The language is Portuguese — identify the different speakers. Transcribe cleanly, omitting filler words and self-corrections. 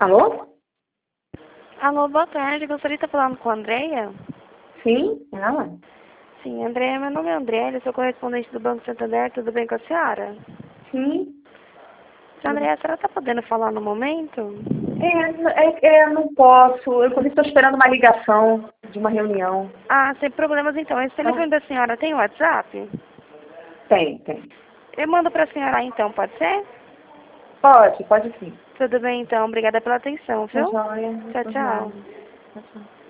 Speaker 1: Alô?
Speaker 2: Alô, boa tarde. Gostaria de estar falando com a Andréia?
Speaker 1: Sim, ela?
Speaker 2: Sim, Andréia, meu nome é Andréia, sou correspondente do Banco Santander. Tudo bem com a senhora?
Speaker 1: Sim.
Speaker 2: Andréia, a senhora está podendo falar no momento?
Speaker 1: Não posso. Eu estou esperando uma ligação de uma reunião.
Speaker 2: Ah, sem problemas então. Esse
Speaker 1: Então,
Speaker 2: telefone da senhora tem WhatsApp?
Speaker 1: tem.
Speaker 2: Eu mando para a senhora então, pode ser?
Speaker 1: Pode sim.
Speaker 2: Tudo bem então. Obrigada pela atenção,
Speaker 1: Tá
Speaker 2: viu?
Speaker 1: joia.
Speaker 2: Tchau,
Speaker 1: Por
Speaker 2: tchau.
Speaker 1: nada. Tchau.